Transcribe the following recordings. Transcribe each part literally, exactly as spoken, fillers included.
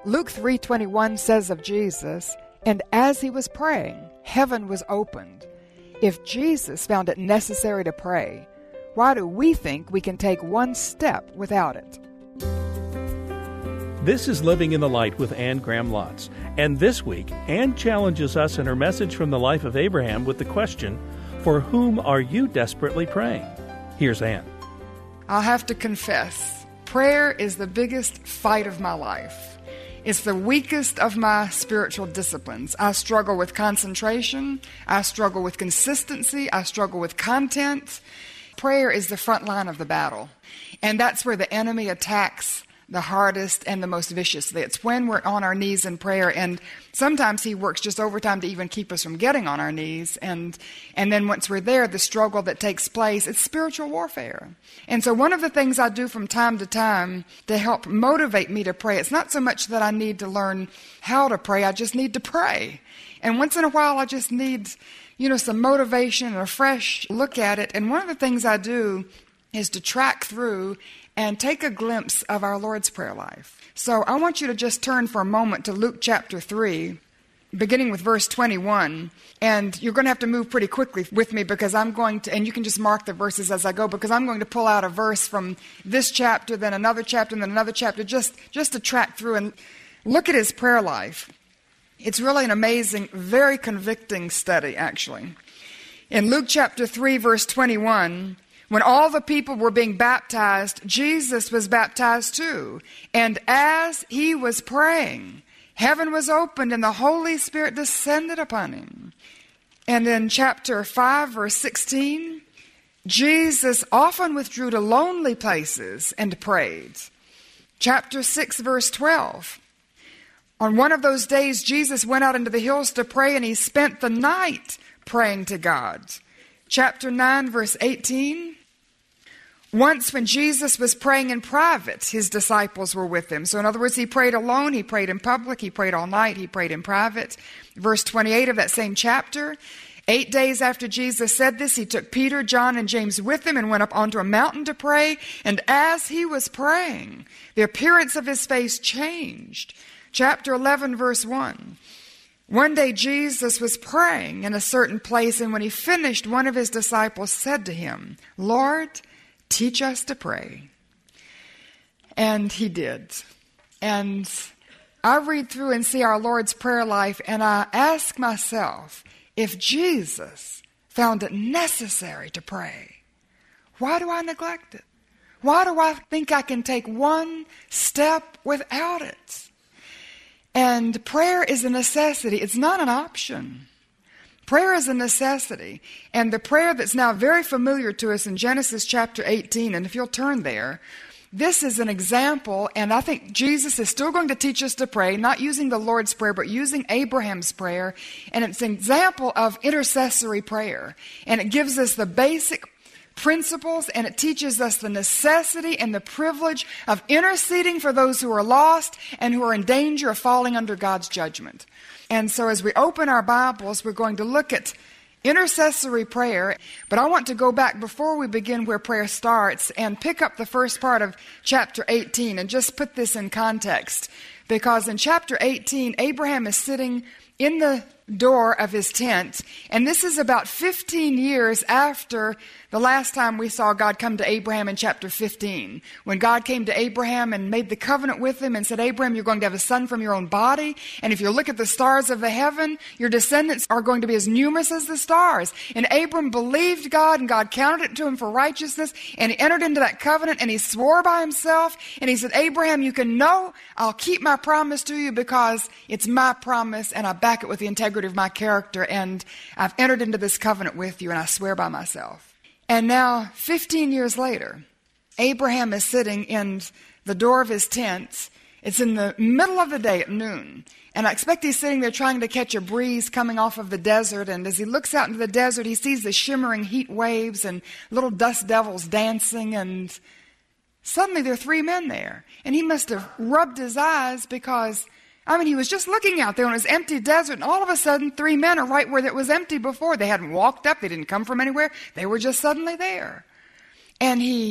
Luke three twenty-one says of Jesus, "And as he was praying, heaven was opened." If Jesus found it necessary to pray, why do we think we can take one step without it? This is Living in the Light with Anne Graham Lotz. And this week, Anne challenges us in her message from the life of Abraham with the question, "For whom are you desperately praying?" Here's Anne. I'll have to confess, prayer is the biggest fight of my life. It's the weakest of my spiritual disciplines. I struggle with concentration. I struggle with consistency. I struggle with content. Prayer is the front line of the battle. And that's where the enemy attacks the hardest and the most viciously. It's when we're on our knees in prayer, and sometimes he works just overtime to even keep us from getting on our knees. And and then once we're there, the struggle that takes place, it's spiritual warfare. And so one of the things I do from time to time to help motivate me to pray, it's not so much that I need to learn how to pray, I just need to pray. And once in a while, I just need, you know, some motivation and a fresh look at it. And one of the things I do is to track through and take a glimpse of our Lord's prayer life. So I want you to just turn for a moment to Luke chapter three, beginning with verse twenty-one. And you're going to have to move pretty quickly with me because I'm going to, and you can just mark the verses as I go, because I'm going to pull out a verse from this chapter, then another chapter, and then another chapter, just, just to track through and look at his prayer life. It's really an amazing, very convicting study, actually. In Luke chapter three, verse twenty-one, when all the people were being baptized, Jesus was baptized too. And as he was praying, heaven was opened and the Holy Spirit descended upon him. And in chapter five, verse sixteen, Jesus often withdrew to lonely places and prayed. Chapter six, verse twelve, on one of those days, Jesus went out into the hills to pray, and he spent the night praying to God. Chapter nine, verse eighteen, once when Jesus was praying in private, his disciples were with him. So in other words, he prayed alone, he prayed in public, he prayed all night, he prayed in private. Verse twenty-eight of that same chapter, eight days after Jesus said this, he took Peter, John, and James with him and went up onto a mountain to pray. And as he was praying, the appearance of his face changed. Chapter eleven, verse one. One day Jesus was praying in a certain place, and when he finished, one of his disciples said to him, "Lord, teach us to pray." And he did. And I read through and see our Lord's prayer life, and I ask myself, if Jesus found it necessary to pray, why do I neglect it? Why do I think I can take one step without it? And prayer is a necessity. It's not an option. Prayer is a necessity. And the prayer that's now very familiar to us in Genesis chapter eighteen, and if you'll turn there, this is an example, and I think Jesus is still going to teach us to pray, not using the Lord's Prayer, but using Abraham's prayer. And it's an example of intercessory prayer. And it gives us the basic principles, and it teaches us the necessity and the privilege of interceding for those who are lost and who are in danger of falling under God's judgment. And so as we open our Bibles, we're going to look at intercessory prayer. But I want to go back before we begin where prayer starts and pick up the first part of chapter eighteen and just put this in context. Because in chapter eighteen, Abraham is sitting in the door of his tent, and this is about fifteen years after the last time we saw God come to Abraham in chapter fifteen, when God came to Abraham and made the covenant with him and said, "Abraham, you're going to have a son from your own body, and if you look at the stars of the heaven, your descendants are going to be as numerous as the stars." And Abram believed God, and God counted it to him for righteousness, and he entered into that covenant, and he swore by himself, and he said, "Abraham, you can know I'll keep my promise to you because it's my promise, and I back it with the integrity of my character, and I've entered into this covenant with you, and I swear by myself." And now, fifteen years later, Abraham is sitting in the door of his tent. It's in the middle of the day at noon, and I expect he's sitting there trying to catch a breeze coming off of the desert, and as he looks out into the desert, he sees the shimmering heat waves and little dust devils dancing, and suddenly there are three men there, and he must have rubbed his eyes because I mean, he was just looking out there on this empty desert, and all of a sudden, three men are right where it was empty before. They hadn't walked up. They didn't come from anywhere. They were just suddenly there. And he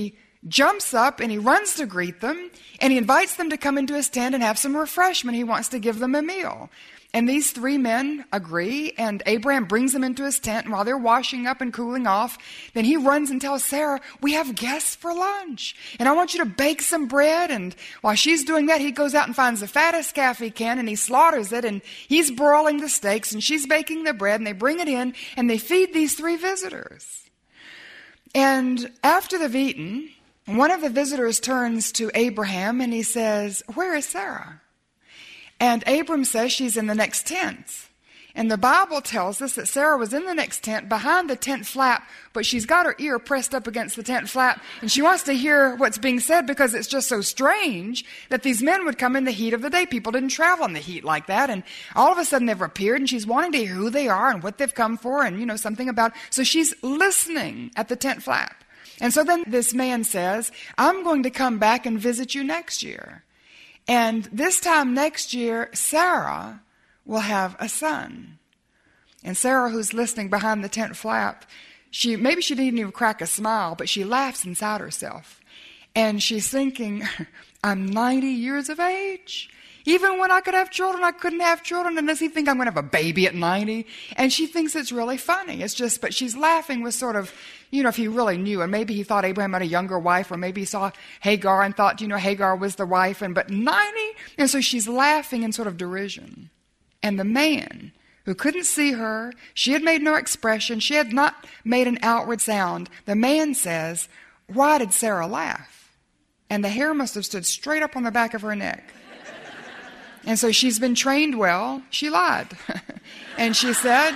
jumps up and he runs to greet them, and he invites them to come into his tent and have some refreshment. He wants to give them a meal. And these three men agree, and Abraham brings them into his tent, and while they're washing up and cooling off, then he runs and tells Sarah, we have guests for lunch, and I want you to bake some bread. And while she's doing that, he goes out and finds the fattest calf he can, and he slaughters it, and he's broiling the steaks, and she's baking the bread, and they bring it in, and they feed these three visitors. And after they've eaten, one of the visitors turns to Abraham, and he says, where is Sarah? And Abram says she's in the next tent. And the Bible tells us that Sarah was in the next tent, behind the tent flap, but she's got her ear pressed up against the tent flap, and she wants to hear what's being said because it's just so strange that these men would come in the heat of the day. People didn't travel in the heat like that, and all of a sudden they've appeared, and she's wanting to hear who they are and what they've come for, and, you know, something about... So she's listening at the tent flap. And so then this man says, I'm going to come back and visit you next year. And this time next year, Sarah will have a son. And Sarah, who's listening behind the tent flap, she maybe she didn't even crack a smile, but she laughs inside herself. And she's thinking, I'm ninety years of age. Even when I could have children, I couldn't have children. And does he think I'm going to have a baby at ninety? And she thinks it's really funny. It's just, but she's laughing with sort of, you know, if he really knew, and maybe he thought Abraham had a younger wife, or maybe he saw Hagar and thought, you know, Hagar was the wife, and but ninety? And so she's laughing in sort of derision. And the man who couldn't see her, she had made no expression, she had not made an outward sound. The man says, why did Sarah laugh? And the hair must have stood straight up on the back of her neck. And so she's been trained well. She lied. And she said,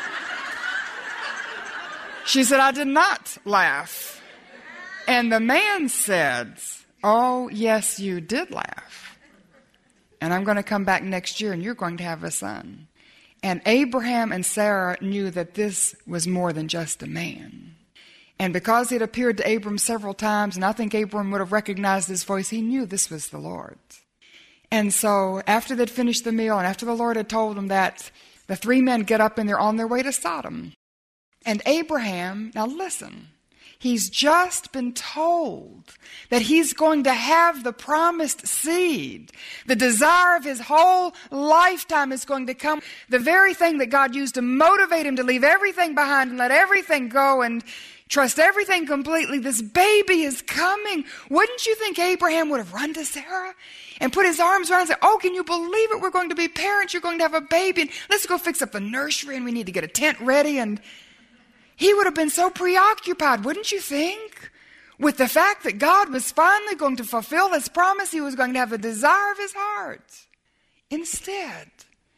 she said, I did not laugh. And the man said, oh, yes, you did laugh. And I'm going to come back next year and you're going to have a son. And Abraham and Sarah knew that this was more than just a man. And because it appeared to Abram several times, and I think Abram would have recognized his voice, he knew this was the Lord. And so after they'd finished the meal and after the Lord had told them that, the three men get up and they're on their way to Sodom. And Abraham, now listen, he's just been told that he's going to have the promised seed. The desire of his whole lifetime is going to come. The very thing that God used to motivate him to leave everything behind and let everything go and trust everything completely. This baby is coming. Wouldn't you think Abraham would have run to Sarah and put his arms around and say, oh, can you believe it? We're going to be parents. You're going to have a baby. And let's go fix up the nursery and we need to get a tent ready. And he would have been so preoccupied, wouldn't you think, with the fact that God was finally going to fulfill his promise. He was going to have a desire of his heart. Instead,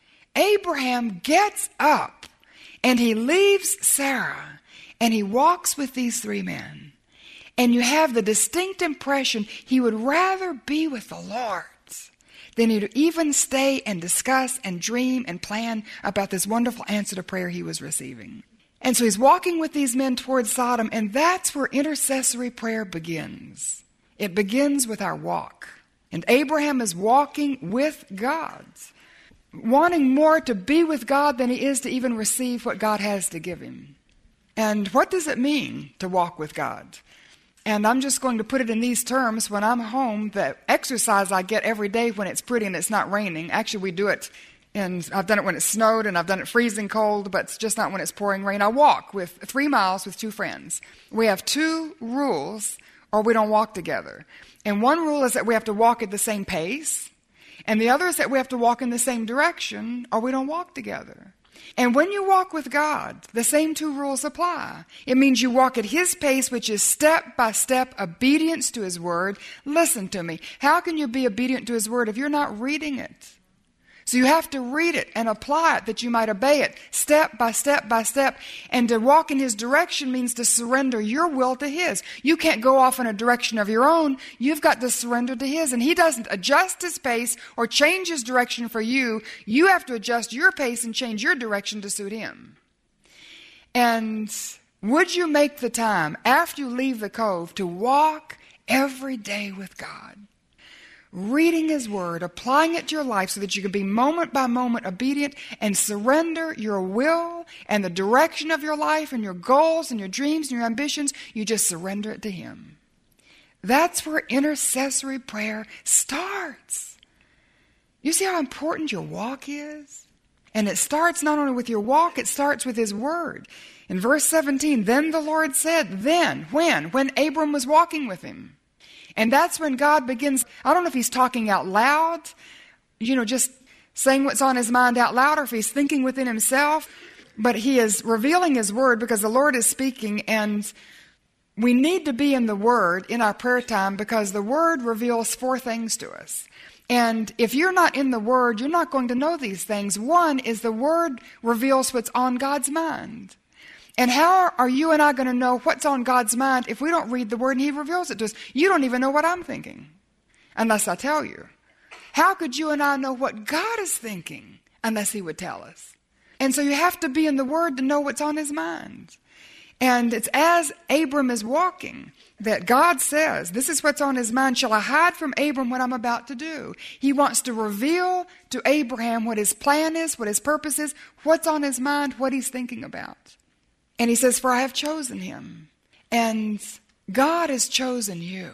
Abraham gets up and he leaves Sarah and he walks with these three men. And you have the distinct impression he would rather be with the Lord than he'd even stay and discuss and dream and plan about this wonderful answer to prayer he was receiving. And so he's walking with these men towards Sodom, and that's where intercessory prayer begins. It begins with our walk. And Abraham is walking with God, wanting more to be with God than he is to even receive what God has to give him. And what does it mean to walk with God? And I'm just going to put it in these terms. When I'm home, the exercise I get every day when it's pretty and it's not raining, actually we do it, and I've done it when it snowed and I've done it freezing cold, but it's just not when it's pouring rain. I walk with three miles with two friends. We have two rules or we don't walk together. And one rule is that we have to walk at the same pace. And the other is that we have to walk in the same direction or we don't walk together. And when you walk with God, the same two rules apply. It means you walk at his pace, which is step-by-step obedience to his word. Listen to me. How can you be obedient to his word if you're not reading it? So you have to read it and apply it that you might obey it step by step by step. And to walk in his direction means to surrender your will to his. You can't go off in a direction of your own. You've got to surrender to his. And he doesn't adjust his pace or change his direction for you. You have to adjust your pace and change your direction to suit him. And would you make the time after you leave the cove to walk every day with God? Reading his word, applying it to your life so that you can be moment by moment obedient and surrender your will and the direction of your life and your goals and your dreams and your ambitions. You just surrender it to him. That's where intercessory prayer starts. You see how important your walk is? And it starts not only with your walk, it starts with His Word. In verse seventeen, then the Lord said, then, when? When Abram was walking with Him. And that's when God begins, I don't know if He's talking out loud, you know, just saying what's on His mind out loud, or if He's thinking within Himself, but He is revealing His Word because the Lord is speaking, and we need to be in the Word in our prayer time because the Word reveals four things to us. And if you're not in the Word, you're not going to know these things. One is the Word reveals what's on God's mind. And how are you and I going to know what's on God's mind if we don't read the Word and He reveals it to us? You don't even know what I'm thinking unless I tell you. How could you and I know what God is thinking unless He would tell us? And so you have to be in the Word to know what's on His mind. And it's as Abram is walking that God says, this is what's on his mind. Shall I hide from Abram what I'm about to do? He wants to reveal to Abraham what his plan is, what his purpose is, what's on his mind, what he's thinking about. And he says, for I have chosen him. And God has chosen you.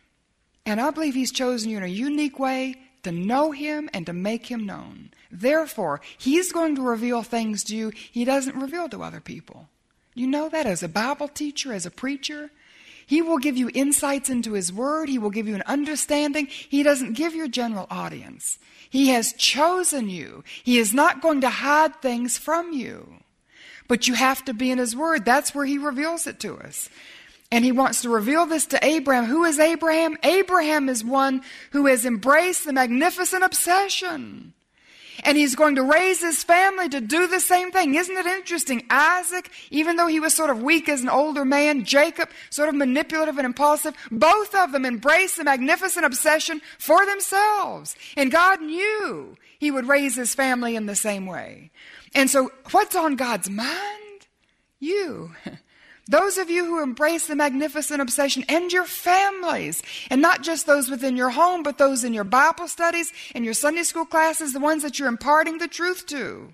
And I believe He's chosen you in a unique way to know Him and to make Him known. Therefore, He's going to reveal things to you He doesn't reveal to other people. You know that as a Bible teacher, as a preacher. He will give you insights into His Word. He will give you an understanding. He doesn't give your general audience. He has chosen you. He is not going to hide things from you. But you have to be in His Word. That's where He reveals it to us. And He wants to reveal this to Abraham. Who is Abraham? Abraham is one who has embraced the magnificent obsession. And he's going to raise his family to do the same thing. Isn't it interesting? Isaac, even though he was sort of weak as an older man, Jacob, sort of manipulative and impulsive, both of them embraced the magnificent obsession for themselves. And God knew He would raise his family in the same way. And so what's on God's mind? You. Those of you who embrace the magnificent obsession, and your families, and not just those within your home, but those in your Bible studies and your Sunday school classes, the ones that you're imparting the truth to.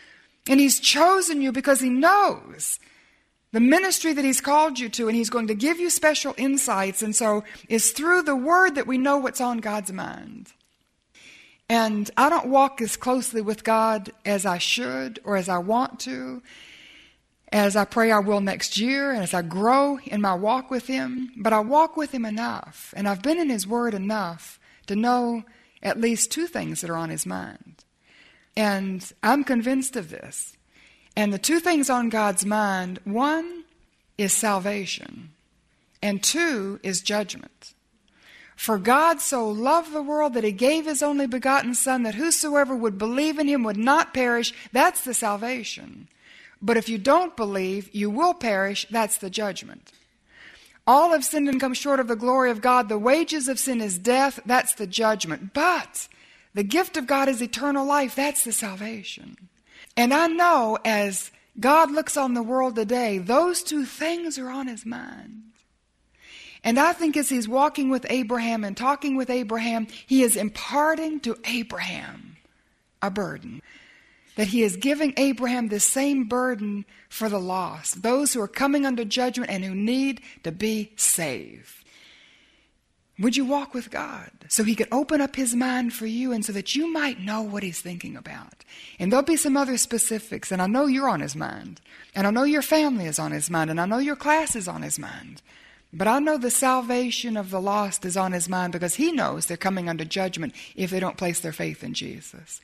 And He's chosen you because He knows the ministry that He's called you to, and He's going to give you special insights. And so it's through the Word that we know what's on God's mind. And I don't walk as closely with God as I should or as I want to, as I pray I will next year, and as I grow in my walk with Him. But I walk with Him enough, and I've been in His Word enough to know at least two things that are on His mind. And I'm convinced of this. And the two things on God's mind, one is salvation, and two is judgment. For God so loved the world that He gave His only begotten Son, that whosoever would believe in Him would not perish. That's the salvation. But if you don't believe, you will perish. That's the judgment. All have sinned and come short of the glory of God. The wages of sin is death. That's the judgment. But the gift of God is eternal life. That's the salvation. And I know as God looks on the world today, those two things are on His mind. And I think as He's walking with Abraham and talking with Abraham, He is imparting to Abraham a burden. That He is giving Abraham the same burden for the lost, those who are coming under judgment and who need to be saved. Would you walk with God so He could open up His mind for you and so that you might know what He's thinking about? And there'll be some other specifics, and I know you're on His mind, and I know your family is on His mind, and I know your class is on His mind. But I know the salvation of the lost is on His mind because He knows they're coming under judgment if they don't place their faith in Jesus.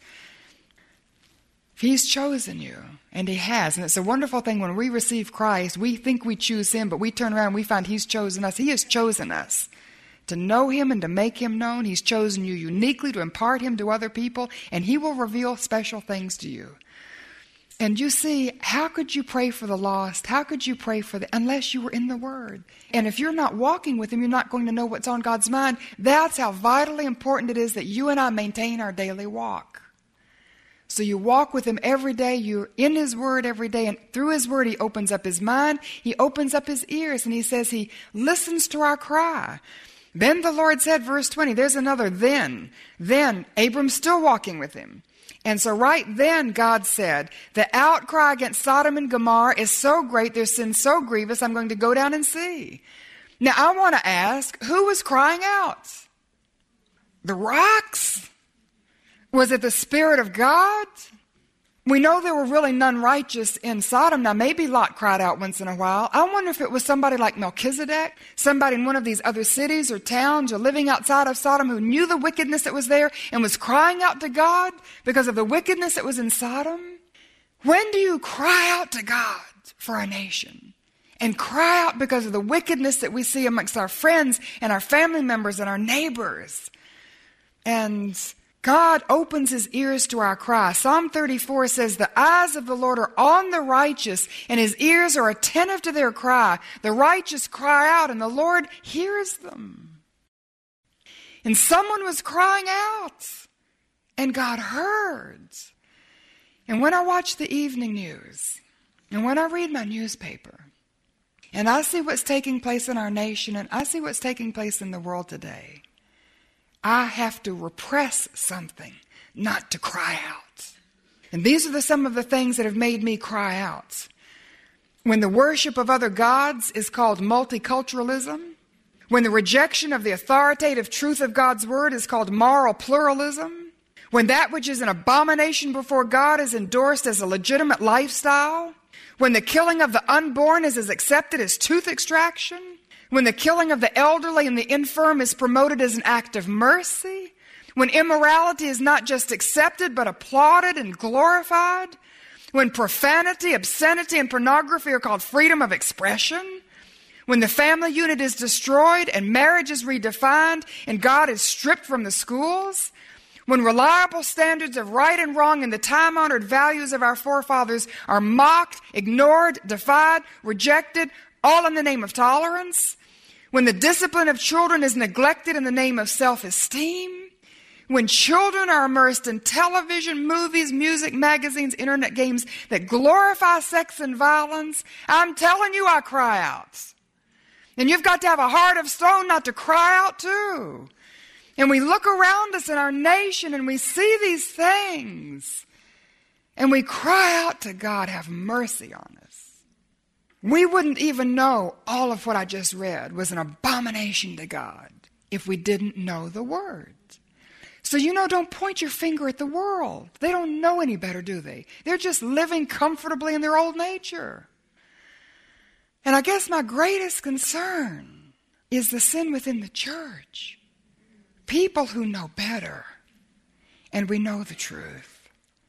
He's chosen you, and He has. And it's a wonderful thing when we receive Christ, we think we choose Him, but we turn around and we find He's chosen us. He has chosen us to know Him and to make Him known. He's chosen you uniquely to impart Him to other people, and He will reveal special things to you. And you see, how could you pray for the lost? How could you pray for the, unless you were in the Word? And if you're not walking with Him, you're not going to know what's on God's mind. That's how vitally important it is that you and I maintain our daily walk. So you walk with Him every day. You're in His Word every day. And through His Word, He opens up His mind. He opens up His ears. And He says He listens to our cry. Then the Lord said, verse twenty, there's another then. Then, Abram's still walking with Him. And so right then, God said, the outcry against Sodom and Gomorrah is so great, their sin so grievous, I'm going to go down and see. Now, I want to ask, who was crying out? The rocks? Was it the Spirit of God? We know there were really none righteous in Sodom. Now, maybe Lot cried out once in a while. I wonder if it was somebody like Melchizedek, somebody in one of these other cities or towns or living outside of Sodom who knew the wickedness that was there and was crying out to God because of the wickedness that was in Sodom. When do you cry out to God for a nation? And cry out because of the wickedness that we see amongst our friends and our family members and our neighbors. And God opens his ears to our cry. Psalm thirty-four says, the eyes of the Lord are on the righteous, and his ears are attentive to their cry. The righteous cry out, and the Lord hears them. And someone was crying out, and God heard. And when I watch the evening news, and when I read my newspaper, and I see what's taking place in our nation, and I see what's taking place in the world today, I have to repress something, not to cry out. And these are the, some of the things that have made me cry out. When the worship of other gods is called multiculturalism, when the rejection of the authoritative truth of God's word is called moral pluralism, when that which is an abomination before God is endorsed as a legitimate lifestyle, when the killing of the unborn is as accepted as tooth extraction, when the killing of the elderly and the infirm is promoted as an act of mercy, when immorality is not just accepted but applauded and glorified, when profanity, obscenity, and pornography are called freedom of expression, when the family unit is destroyed and marriage is redefined and God is stripped from the schools, when reliable standards of right and wrong and the time-honored values of our forefathers are mocked, ignored, defied, rejected, all in the name of tolerance, when the discipline of children is neglected in the name of self-esteem, when children are immersed in television, movies, music, magazines, internet games that glorify sex and violence, I'm telling you, I cry out. And you've got to have a heart of stone not to cry out too. And we look around us in our nation and we see these things. And we cry out to God, have mercy on us. We wouldn't even know all of what I just read was an abomination to God if we didn't know the word. So, you know, don't point your finger at the world. They don't know any better, do they? They're just living comfortably in their old nature. And I guess my greatest concern is the sin within the church. People who know better, and we know the truth,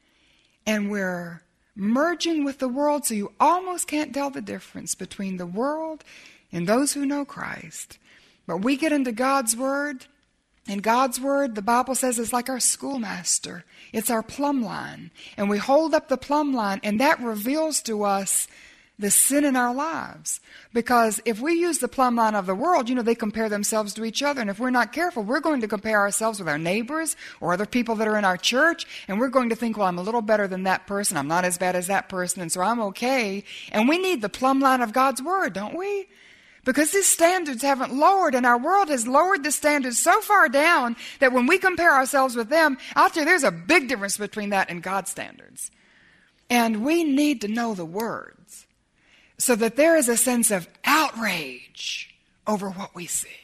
and we're merging with the world so you almost can't tell the difference between the world and those who know Christ. But we get into God's Word, and God's Word, the Bible says, is like our schoolmaster. It's our plumb line. And we hold up the plumb line, and that reveals to us the sin in our lives. Because if we use the plumb line of the world, you know, they compare themselves to each other. And if we're not careful, we're going to compare ourselves with our neighbors or other people that are in our church. And we're going to think, well, I'm a little better than that person. I'm not as bad as that person. And so I'm okay. And we need the plumb line of God's Word, don't we? Because his standards haven't lowered, and our world has lowered the standards so far down that when we compare ourselves with them, I'll tell you, there's a big difference between that and God's standards. And we need to know the words so that there is a sense of outrage over what we see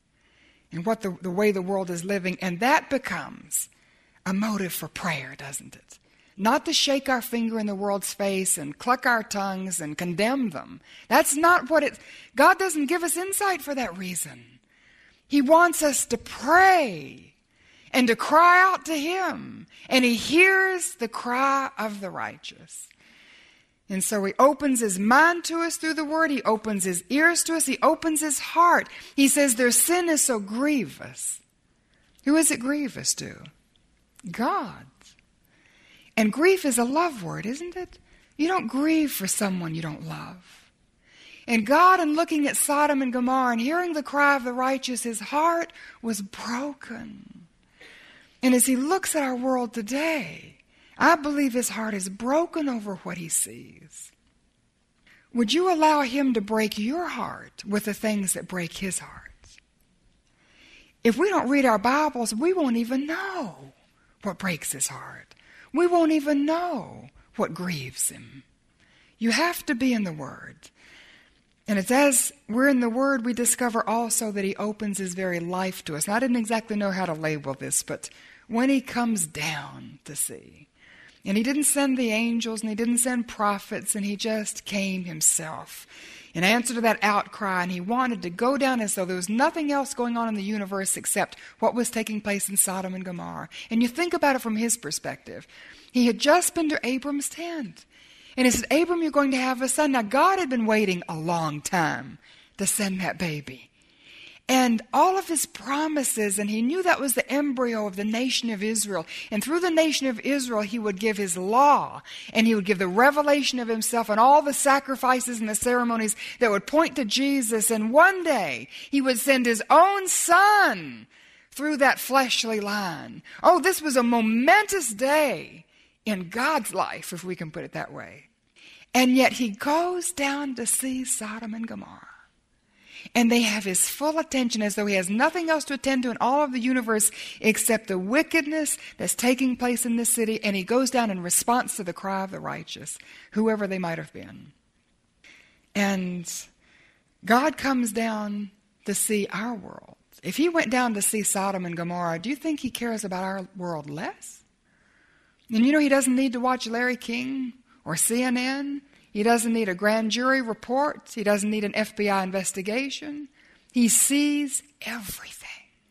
and what the, the way the world is living. And that becomes a motive for prayer, doesn't it? Not to shake our finger in the world's face and cluck our tongues and condemn them. That's not what it... God doesn't give us insight for that reason. He wants us to pray and to cry out to him. And he hears the cry of the righteous. And so he opens his mind to us through the word. He opens his ears to us. He opens his heart. He says their sin is so grievous. Who is it grievous to? God. And grief is a love word, isn't it? You don't grieve for someone you don't love. And God, in looking at Sodom and Gomorrah and hearing the cry of the righteous, his heart was broken. And as he looks at our world today, I believe his heart is broken over what he sees. Would you allow him to break your heart with the things that break his heart? If we don't read our Bibles, we won't even know what breaks his heart. We won't even know what grieves him. You have to be in the Word. And it's as we're in the Word, we discover also that He opens His very life to us. And I didn't exactly know how to label this, but when He comes down to see, and He didn't send the angels, and He didn't send prophets, and He just came Himself in answer to that outcry, and He wanted to go down as though there was nothing else going on in the universe except what was taking place in Sodom and Gomorrah. And you think about it from His perspective. He had just been to Abram's tent. And He said, Abram, you're going to have a son. Now, God had been waiting a long time to send that baby. And all of His promises, and He knew that was the embryo of the nation of Israel. And through the nation of Israel, He would give His law, and He would give the revelation of Himself and all the sacrifices and the ceremonies that would point to Jesus. And one day, He would send His own Son through that fleshly line. Oh, this was a momentous day in God's life, if we can put it that way. And yet He goes down to see Sodom and Gomorrah. And they have His full attention as though He has nothing else to attend to in all of the universe except the wickedness that's taking place in this city. And He goes down in response to the cry of the righteous, whoever they might have been. And God comes down to see our world. If He went down to see Sodom and Gomorrah, do you think He cares about our world less? And you know, He doesn't need to watch Larry King or C N N. He doesn't need a grand jury report. He doesn't need an F B I investigation. He sees everything.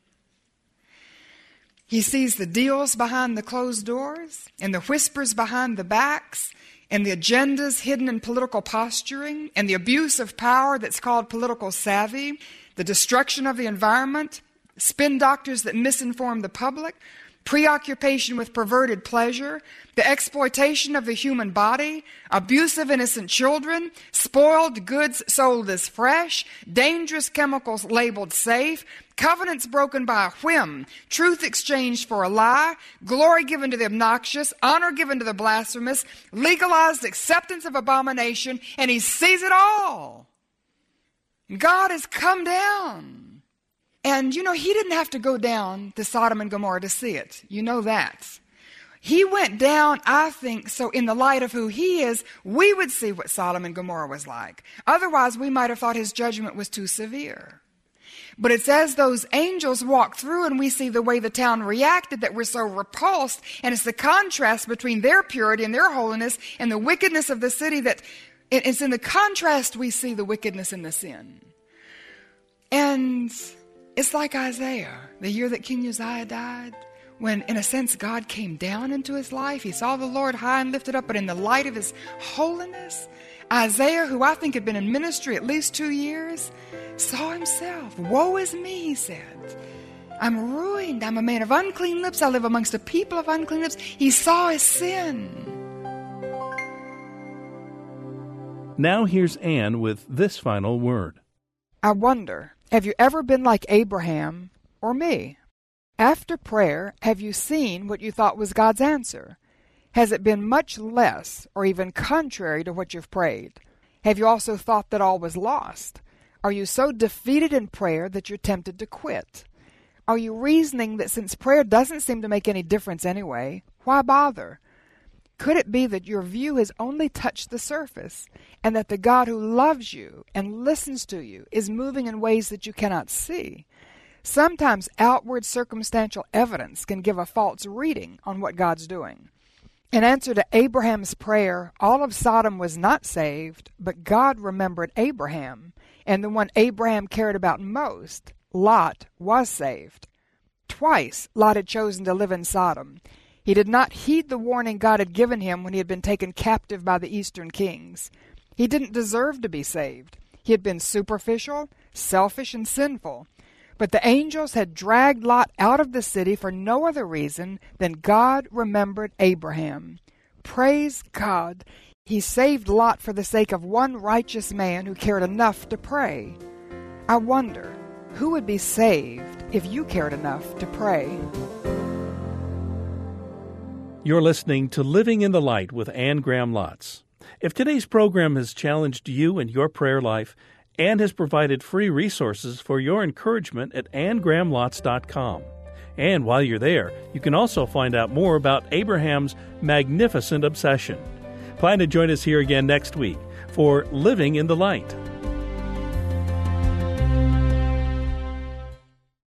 He sees the deals behind the closed doors, and the whispers behind the backs, and the agendas hidden in political posturing, and the abuse of power that's called political savvy, the destruction of the environment, spin doctors that misinform the public, preoccupation with perverted pleasure, the exploitation of the human body, abuse of innocent children, spoiled goods sold as fresh, dangerous chemicals labeled safe, covenants broken by a whim, truth exchanged for a lie, glory given to the obnoxious, honor given to the blasphemous, legalized acceptance of abomination, and He sees it all. God has come down. And, you know, He didn't have to go down to Sodom and Gomorrah to see it. You know that. He went down, I think, so in the light of who He is, we would see what Sodom and Gomorrah was like. Otherwise, we might have thought His judgment was too severe. But it's as those angels walk through and we see the way the town reacted that we're so repulsed. And it's the contrast between their purity and their holiness and the wickedness of the city that it's in the contrast we see the wickedness and the sin. And it's like Isaiah, the year that King Uzziah died, when, in a sense, God came down into his life. He saw the Lord high and lifted up, but in the light of His holiness, Isaiah, who I think had been in ministry at least two years, saw himself. Woe is me, he said. I'm ruined. I'm a man of unclean lips. I live amongst a people of unclean lips. He saw his sin. Now here's Anne with this final word. I wonder, have you ever been like Abraham or me? After prayer, have you seen what you thought was God's answer? Has it been much less or even contrary to what you've prayed? Have you also thought that all was lost? Are you so defeated in prayer that you're tempted to quit? Are you reasoning that since prayer doesn't seem to make any difference anyway, why bother? Could it be that your view has only touched the surface, and that the God who loves you and listens to you is moving in ways that you cannot see? Sometimes outward circumstantial evidence can give a false reading on what God's doing. In answer to Abraham's prayer, all of Sodom was not saved, but God remembered Abraham, and the one Abraham cared about most, Lot, was saved. Twice Lot had chosen to live in Sodom. He did not heed the warning God had given him when he had been taken captive by the eastern kings. He didn't deserve to be saved. He had been superficial, selfish, and sinful. But the angels had dragged Lot out of the city for no other reason than God remembered Abraham. Praise God! He saved Lot for the sake of one righteous man who cared enough to pray. I wonder, who would be saved if you cared enough to pray? You're listening to Living in the Light with Anne Graham Lotz. If today's program has challenged you in your prayer life, Anne has provided free resources for your encouragement at anne graham lotz dot com. And while you're there, you can also find out more about Abraham's magnificent obsession. Plan to join us here again next week for Living in the Light.